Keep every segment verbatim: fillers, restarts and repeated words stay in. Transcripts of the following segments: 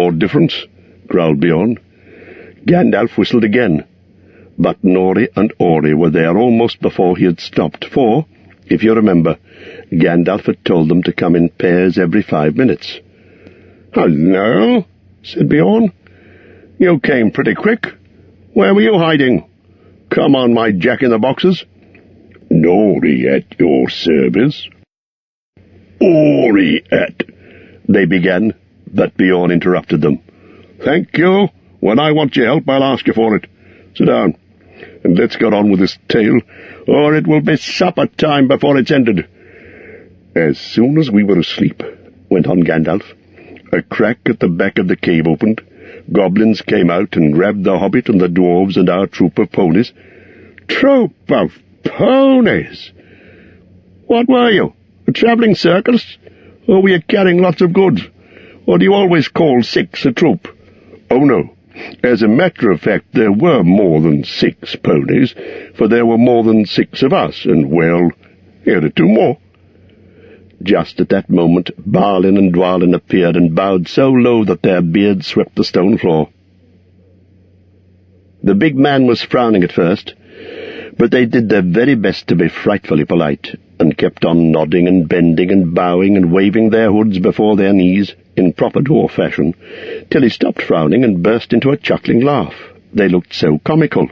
more difference," growled Beorn. Gandalf whistled again, but Nori and Ori were there almost before he had stopped, for, if you remember, Gandalf had told them to come in pairs every five minutes. "Hello," said Beorn. "You came pretty quick. Where were you hiding? Come on, my jack-in-the-boxes." "Nori at your service." "Ori at—" they began, but Beorn interrupted them. "Thank you. When I want your help, I'll ask you for it. Sit down, and let's get on with this tale, or it will be supper time before it's ended." "As soon as we were asleep," went on Gandalf, "a crack at the back of the cave opened. Goblins came out and grabbed the hobbit and the dwarves and our troop of ponies." "Troop of ponies? What were you, a travelling circus? Or were you carrying lots of goods? Or do you always call six a troop?" "Oh, no. As a matter of fact, there were more than six ponies, for there were more than six of us, and, well, here are two more." Just at that moment, Balin and Dwalin appeared and bowed so low that their beards swept the stone floor. The big man was frowning at first, but they did their very best to be frightfully polite, and kept on nodding and bending and bowing and waving their hoods before their knees in proper dwarf fashion, till he stopped frowning and burst into a chuckling laugh. They looked so comical.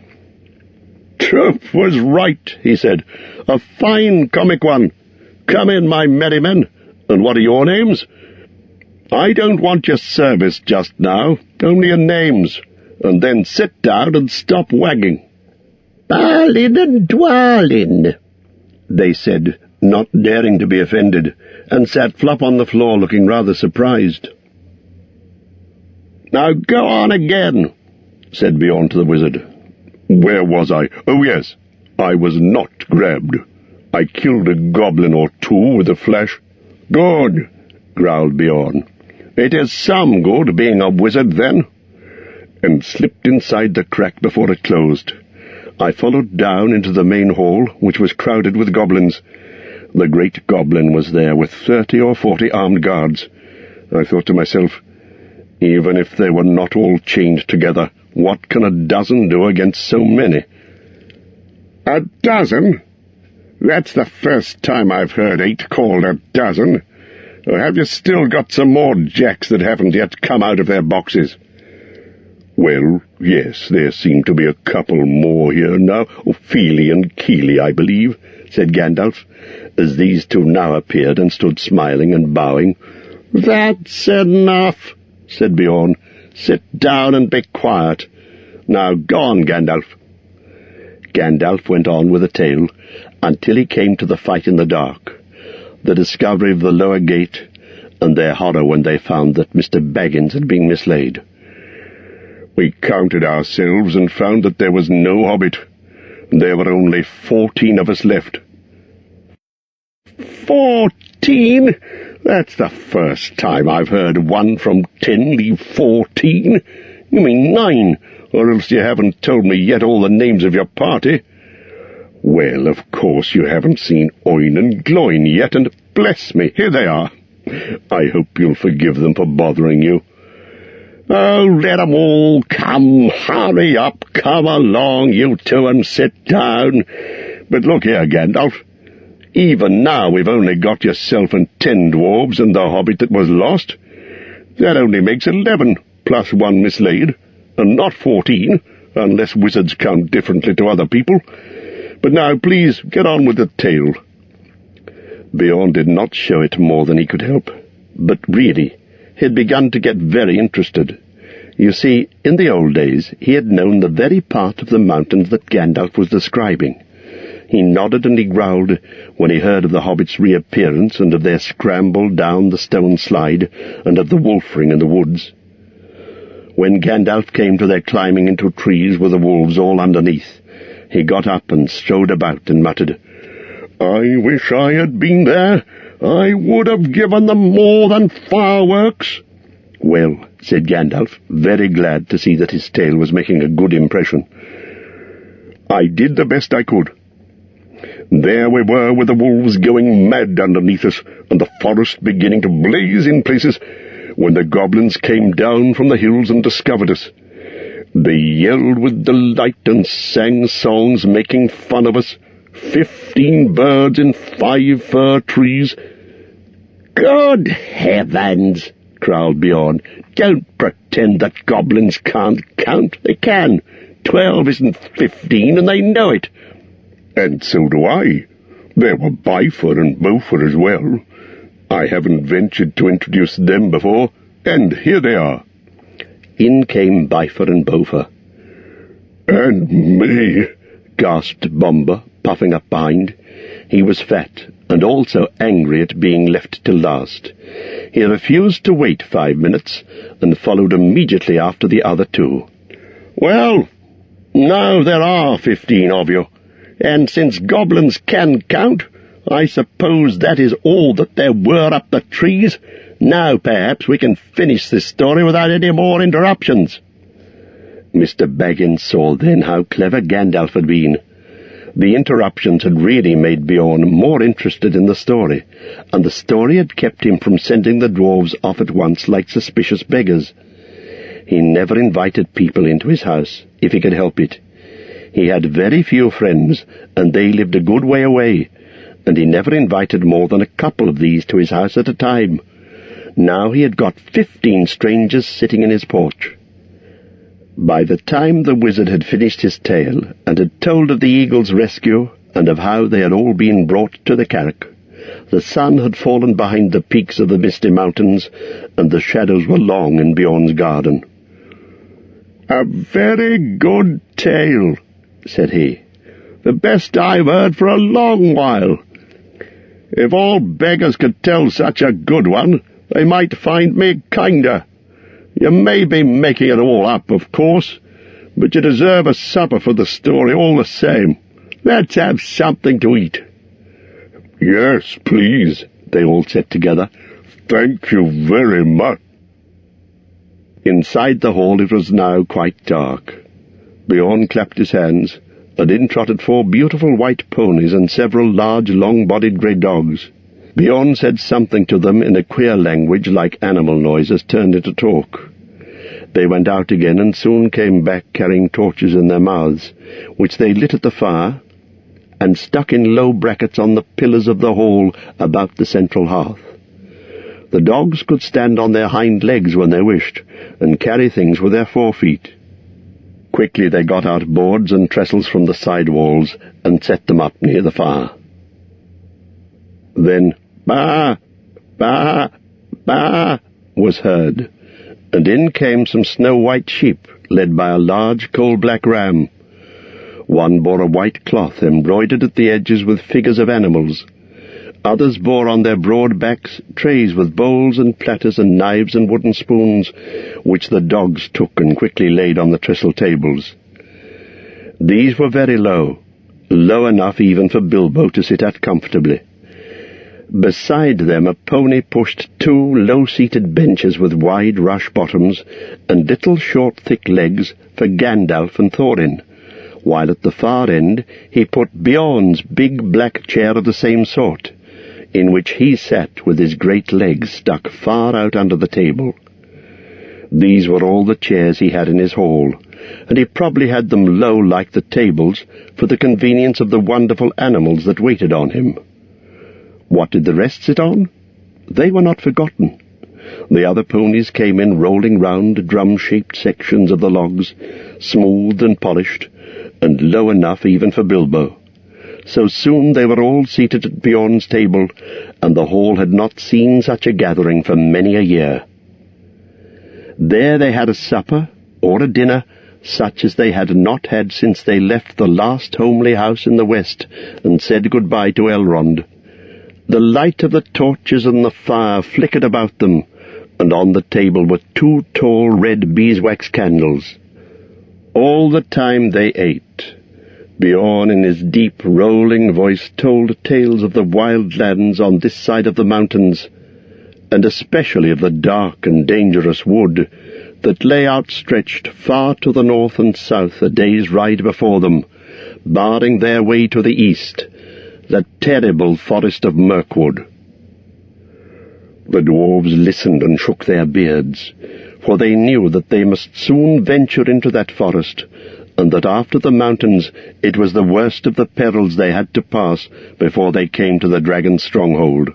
"Trup was right," he said. "A fine comic one. Come in, my merry men. And what are your names?" "I don't want your service just now, only your names. And then sit down and stop wagging." "Balin and Dwalin," they said, not daring to be offended, and sat flop on the floor looking rather surprised. "Now go on again," said Beorn to the wizard. "Where was I? Oh, yes, I was not grabbed. I killed a goblin or two with a flash." "Good," growled Beorn. "It is some good being a wizard, then," and slipped inside the crack before it closed. I followed down into the main hall, which was crowded with goblins. The great goblin was there with thirty or forty armed guards. I thought to myself, even if they were not all chained together, what can a dozen do against so many? "A dozen? That's the first time I've heard eight called a dozen. Or have you still got some more jacks that haven't yet come out of their boxes?" "Well, yes, there seem to be a couple more here now. Oh, Feely and Keely, I believe," said Gandalf, as these two now appeared and stood smiling and bowing. "That's enough," said Beorn. "Sit down and be quiet. Now go on, Gandalf." Gandalf went on with the tale until he came to the fight in the dark, the discovery of the lower gate, and their horror when they found that Mister Baggins had been mislaid. "We counted ourselves and found that there was no hobbit. There were only fourteen of us left." "Fourteen? That's the first time I've heard one from ten leave fourteen. You mean nine, or else you haven't told me yet all the names of your party." "Well, of course you haven't seen Oin and Gloin yet, and bless me, here they are. I hope you'll forgive them for bothering you." "Oh, let 'em all come. Hurry up, come along, you two, and sit down. But look here, Gandalf. Even now we've only got yourself and ten dwarves and the hobbit that was lost. That only makes eleven, plus one mislaid, and not fourteen, unless wizards count differently to other people. But now, please, get on with the tale." Beorn did not show it more than he could help, but really, he had begun to get very interested. You see, in the old days, he had known the very part of the mountains that Gandalf was describing. He nodded and he growled when he heard of the hobbits' reappearance and of their scramble down the stone slide and of the wolfring in the woods. When Gandalf came to their climbing into trees with the wolves all underneath, he got up and strode about and muttered, "I wish I had been there. I would have given them more than fireworks." "Well," said Gandalf, very glad to see that his tale was making a good impression, "I did the best I could. There we were with the wolves going mad underneath us, and the forest beginning to blaze in places, when the goblins came down from the hills and discovered us. They yelled with delight and sang songs making fun of us. Fifteen birds in five fir trees. "Good heavens!" growled Bjorn. "Don't pretend that goblins can't count. They can. Twelve isn't fifteen, and they know it." "And so do I. There were Bifur and Bofur as well. I haven't ventured to introduce them before, and here they are." In came Bifur and Bofur. "And me," gasped Bomber, puffing up behind. He was fat, and also angry at being left till last. He refused to wait five minutes, and followed immediately after the other two. "Well, now there are fifteen of you, and since goblins can count, I suppose that is all that there were up the trees. Now perhaps we can finish this story without any more interruptions." Mister Baggins saw then how clever Gandalf had been. The interruptions had really made Bjorn more interested in the story, and the story had kept him from sending the dwarves off at once like suspicious beggars. He never invited people into his house, if he could help it. He had very few friends, and they lived a good way away, and he never invited more than a couple of these to his house at a time. Now he had got fifteen strangers sitting in his porch. By the time the wizard had finished his tale, and had told of the eagle's rescue, and of how they had all been brought to the Carrick, the sun had fallen behind the peaks of the misty mountains, and the shadows were long in Bjorn's garden. "A very good tale," said he. "The best I've heard for a long while. If all beggars could tell such a good one, they might find me kinder. You may be making it all up, of course, but you deserve a supper for the story all the same. Let's have something to eat." "Yes, please," they all said together. "Thank you very much." Inside the hall it was now quite dark. Bjorn clapped his hands, and in trotted four beautiful white ponies and several large, long-bodied grey dogs. Bjorn said something to them in a queer language like animal noises turned into talk. They went out again and soon came back carrying torches in their mouths, which they lit at the fire and stuck in low brackets on the pillars of the hall about the central hearth. The dogs could stand on their hind legs when they wished, and carry things with their forefeet. Quickly they got out boards and trestles from the side walls and set them up near the fire. Then "Ba! Ba! Ba!" was heard, and in came some snow-white sheep, led by a large coal-black ram. One bore a white cloth embroidered at the edges with figures of animals. Others bore on their broad backs trays with bowls and platters and knives and wooden spoons, which the dogs took and quickly laid on the trestle tables. These were very low, low enough even for Bilbo to sit at comfortably. Beside them a pony pushed two low-seated benches with wide rush bottoms and little short thick legs for Gandalf and Thorin, while at the far end he put Bjorn's big black chair of the same sort, in which he sat with his great legs stuck far out under the table. These were all the chairs he had in his hall, and he probably had them low like the tables for the convenience of the wonderful animals that waited on him. What did the rest sit on? They were not forgotten. The other ponies came in rolling round drum-shaped sections of the logs, smooth and polished, and low enough even for Bilbo. So soon they were all seated at Bjorn's table, and the hall had not seen such a gathering for many a year. There they had a supper, or a dinner, such as they had not had since they left the last homely house in the west and said goodbye to Elrond. The light of the torches and the fire flickered about them, and on the table were two tall red beeswax candles. All the time they ate, Bjorn in his deep, rolling voice told tales of the wild lands on this side of the mountains, and especially of the dark and dangerous wood that lay outstretched far to the north and south a day's ride before them, barring their way to the east, the terrible forest of Mirkwood. The dwarves listened and shook their beards, for they knew that they must soon venture into that forest, and that after the mountains it was the worst of the perils they had to pass before they came to the dragon's stronghold.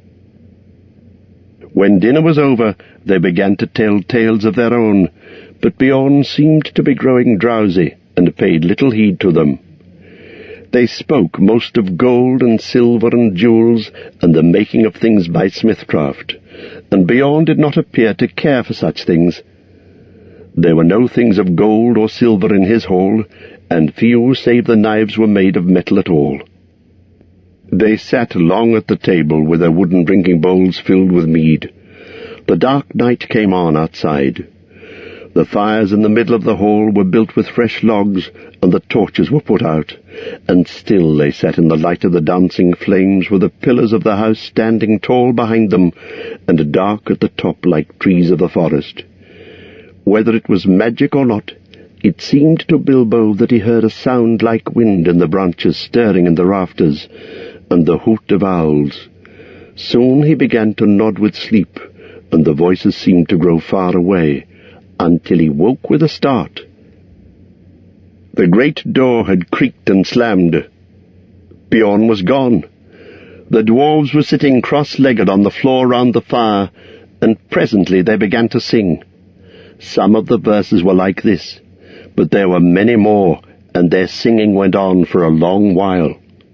When dinner was over, they began to tell tales of their own, but Bjorn seemed to be growing drowsy and paid little heed to them. They spoke most of gold and silver and jewels and the making of things by smithcraft, and Bjorn did not appear to care for such things. There were no things of gold or silver in his hall, and few save the knives were made of metal at all. They sat long at the table with their wooden drinking bowls filled with mead. The dark night came on outside. The fires in the middle of the hall were built with fresh logs, and the torches were put out, and still they sat in the light of the dancing flames, with the pillars of the house standing tall behind them, and dark at the top like trees of the forest. Whether it was magic or not, it seemed to Bilbo that he heard a sound like wind in the branches stirring in the rafters, and the hoot of owls. Soon he began to nod with sleep, and the voices seemed to grow far away, until he woke with a start. The great door had creaked and slammed. Bjorn was gone. The dwarves were sitting cross-legged on the floor round the fire, and presently they began to sing. Some of the verses were like this, but there were many more, and their singing went on for a long while.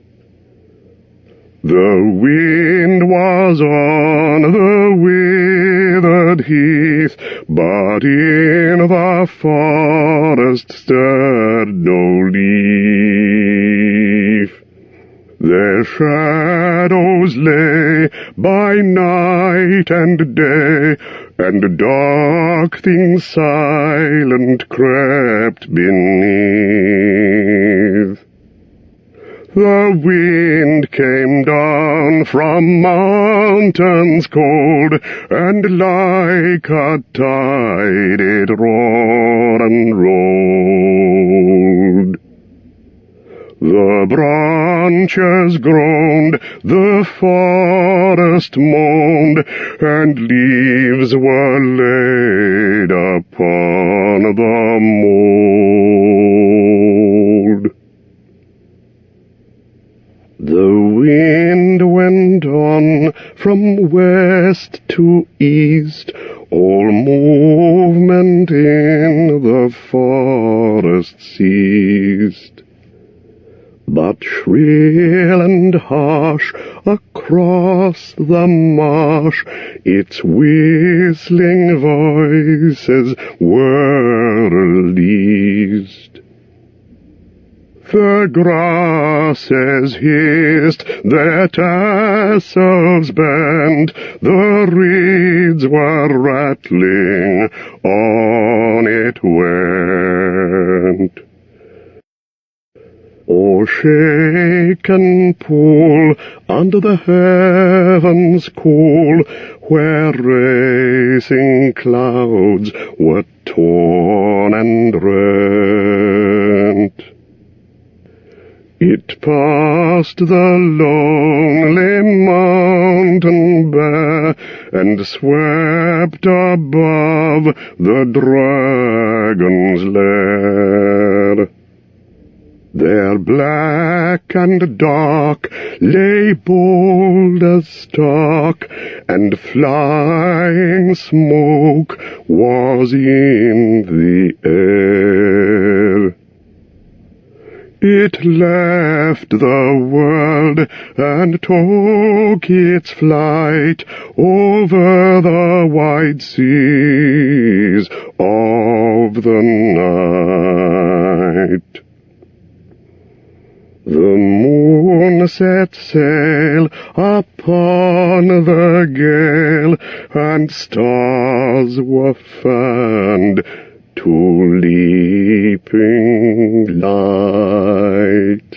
The wind was on the withered heath, but in the forest stirred no leaf. Their shadows lay by night and day, and dark things silent crept beneath. The wind came down from mountains cold, and like a tide it roared and rolled. The branches groaned, the forest moaned, and leaves were laid upon the mould. The wind went on from west to east, all movement in the forest ceased. But shrill and harsh across the marsh its whistling voices were released. The grasses hissed, their tassels bent, the reeds were rattling, on it went. O shaken pool, under the heavens cool, where racing clouds were torn and rent. It passed the lonely mountain bare, and swept above the dragon's lair. There black and dark lay Boulder's Stalk, and flying smoke was in the air. It left the world and took its flight over the wide seas of the night. The moon set sail upon the gale, and stars were fanned to leaping light.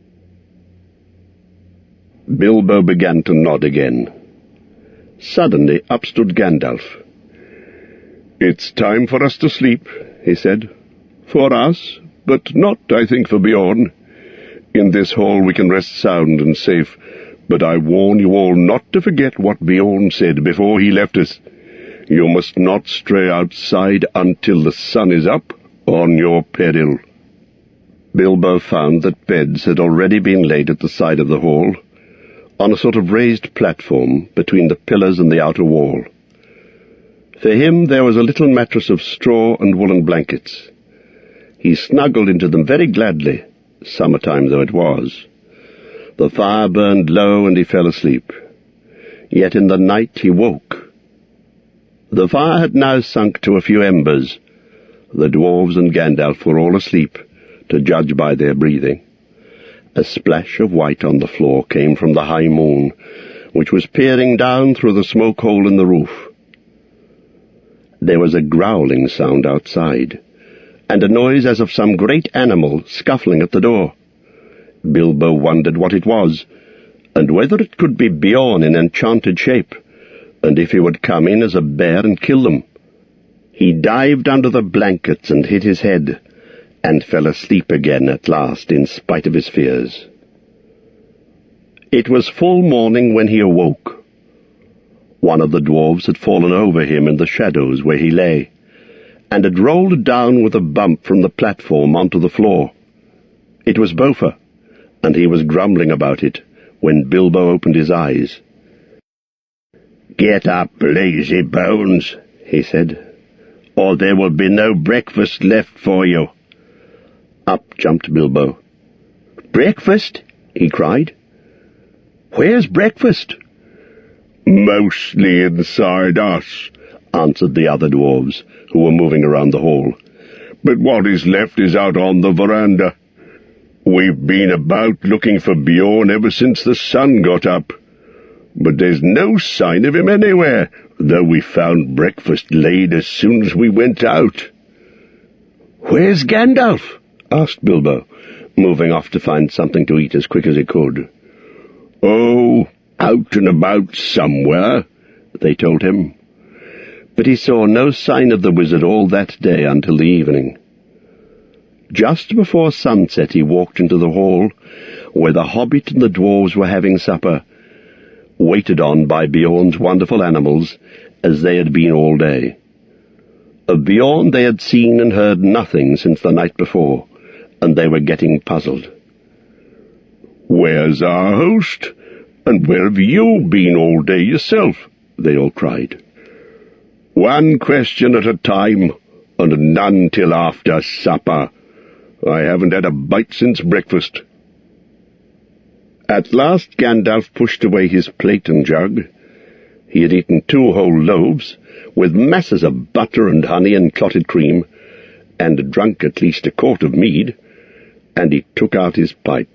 Bilbo began to nod again. Suddenly up stood Gandalf. "It's time for us to sleep," he said. "For us, but not, I think, for Bjorn. In this hall we can rest sound and safe, But I warn you all not to forget what Beorn said before he left us. You must not stray outside until the sun is up, on your peril." Bilbo found that beds had already been laid at the side of the hall, on a sort of raised platform between the pillars and the outer wall. For him there was a little mattress of straw and woolen blankets. He snuggled into them very gladly, summertime though it was. The fire burned low and he fell asleep. Yet in the night he woke. The fire had now sunk to a few embers. The dwarves and Gandalf were all asleep, to judge by their breathing. A splash of white on the floor came from the high moon, which was peering down through the smoke hole in the roof. There was a growling sound outside, and a noise as of some great animal scuffling at the door. Bilbo wondered what it was, and whether it could be Beorn in enchanted shape, and if he would come in as a bear and kill them. He dived under the blankets and hid his head, and fell asleep again at last in spite of his fears. It was full morning when he awoke. One of the dwarves had fallen over him in the shadows where he lay, and had rolled down with a bump from the platform onto the floor. It was Bofur, and he was grumbling about it when Bilbo opened his eyes. "Get up, lazy bones," he said, "or there will be no breakfast left for you." Up jumped Bilbo. "Breakfast?" he cried. "Where's breakfast?" "Mostly inside us," answered the other dwarves, who were moving around the hall. "But what is left is out on the veranda. We've been about looking for Beorn ever since the sun got up. But there's no sign of him anywhere, though we found breakfast laid as soon as we went out." "Where's Gandalf?" asked Bilbo, moving off to find something to eat as quick as he could. "Oh, out and about somewhere," they told him. But he saw no sign of the wizard all that day until the evening. Just before sunset he walked into the hall, where the hobbit and the dwarves were having supper, waited on by Beorn's wonderful animals, as they had been all day. Of Beorn they had seen and heard nothing since the night before, and they were getting puzzled. "Where's our host? And where have you been all day yourself?" they all cried. "One question at a time, and none till after supper. I haven't had a bite since breakfast." At last Gandalf pushed away his plate and jug. He had eaten two whole loaves, with masses of butter and honey and clotted cream, and drunk at least a quart of mead, and he took out his pipe.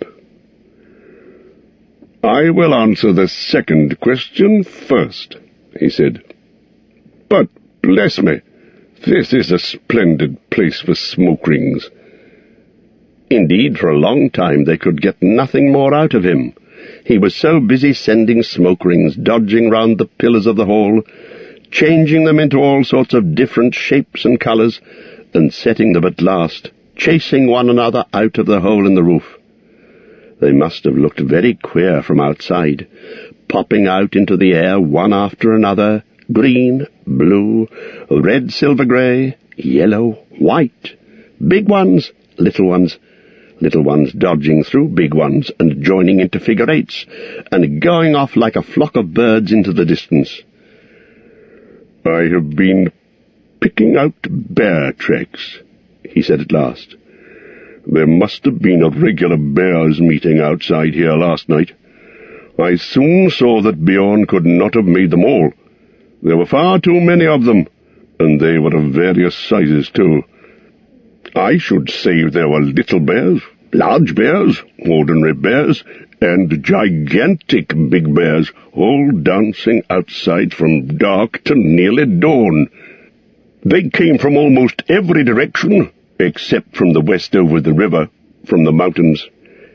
"I will answer the second question first," he said. "But, bless me, this is a splendid place for smoke rings." Indeed, for a long time they could get nothing more out of him. He was so busy sending smoke rings, dodging round the pillars of the hall, changing them into all sorts of different shapes and colours, and setting them at last, chasing one another out of the hole in the roof. They must have looked very queer from outside, popping out into the air one after another, green, blue, red, silver grey, yellow, white, big ones, little ones, little ones dodging through big ones and joining into figure eights, and going off like a flock of birds into the distance. "I have been picking out bear tracks," he said at last. "There must have been a regular bears' meeting outside here last night. I soon saw that Beorn could not have made them all. There were far too many of them, and they were of various sizes too. I should say there were little bears, large bears, ordinary bears, and gigantic big bears, all dancing outside from dark to nearly dawn. They came from almost every direction, except from the west over the river, from the mountains.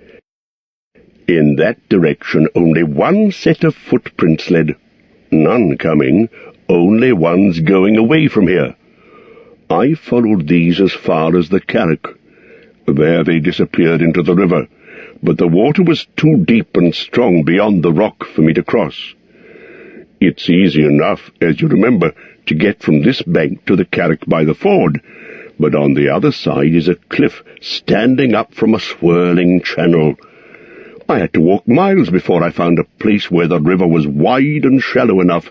In that direction only one set of footprints led, none coming, only ones going away from here. I followed these as far as the Carrick. There they disappeared into the river, but the water was too deep and strong beyond the rock for me to cross. It's easy enough, as you remember, to get from this bank to the Carrick by the ford, but on the other side is a cliff standing up from a swirling channel. I had to walk miles before I found a place where the river was wide and shallow enough